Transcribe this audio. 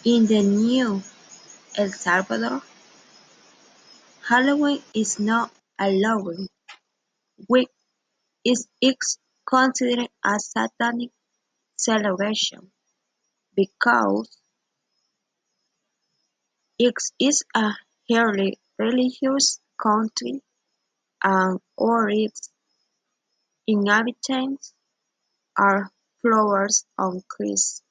In the New El Salvador, Halloween is not Halloween week; it is considered a satanic celebration because it is a highly religious country and all its inhabitants are followers of Christ.